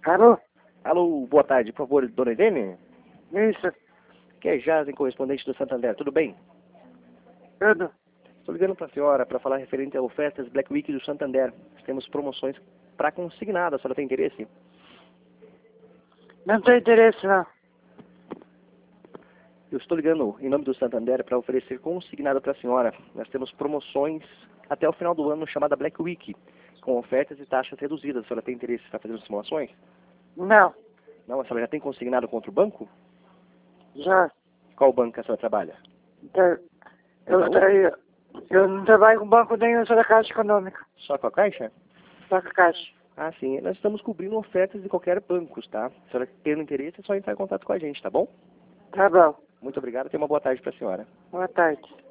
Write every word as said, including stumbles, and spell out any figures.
Alô? Alô, boa tarde, por favor, dona Irene? Isso, Que é Jazen, correspondente do Santander, tudo bem? tudo. Estou ligando para a senhora para falar referente a ofertas Black Week do Santander. Temos promoções para consignado, a senhora tem interesse? Não tem interesse, não. Eu estou ligando em nome do Santander para oferecer consignado para a senhora. Nós temos promoções até o final do ano chamada Black Week, com ofertas e taxas reduzidas. A senhora tem interesse em estar fazendo simulações? Não, Não, a senhora já tem consignado contra o banco? já. Qual banco que a senhora trabalha? Tá- Eu, Itaú? tra- eu não trabalho com banco nenhum, sou da Caixa Econômica. Só com a Caixa? Só com a Caixa. Ah, sim. Nós estamos cobrindo ofertas de qualquer banco, tá? Se a senhora tendo interesse, é só entrar em contato com a gente, tá bom? Tá bom. Muito obrigado. Tenha uma boa tarde para a senhora. Boa tarde.